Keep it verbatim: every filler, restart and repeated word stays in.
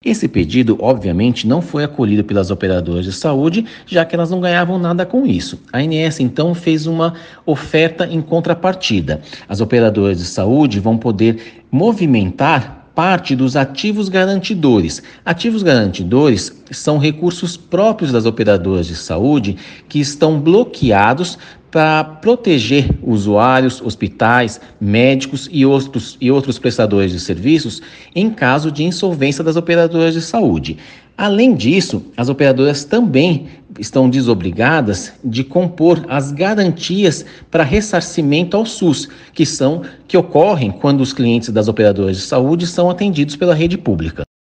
Esse pedido, obviamente, não foi acolhido pelas operadoras de saúde, já que elas não ganhavam nada com isso. A ANS, então, fez uma oferta em contrapartida. As operadoras de saúde vão poder movimentar parte dos ativos garantidores. Ativos garantidores são recursos próprios das operadoras de saúde que estão bloqueados para proteger usuários, hospitais, médicos e outros, e outros prestadores de serviços em caso de insolvência das operadoras de saúde. Além disso, as operadoras também estão desobrigadas de compor as garantias para ressarcimento ao SUS, que são que ocorrem quando os clientes das operadoras de saúde são atendidos pela rede pública.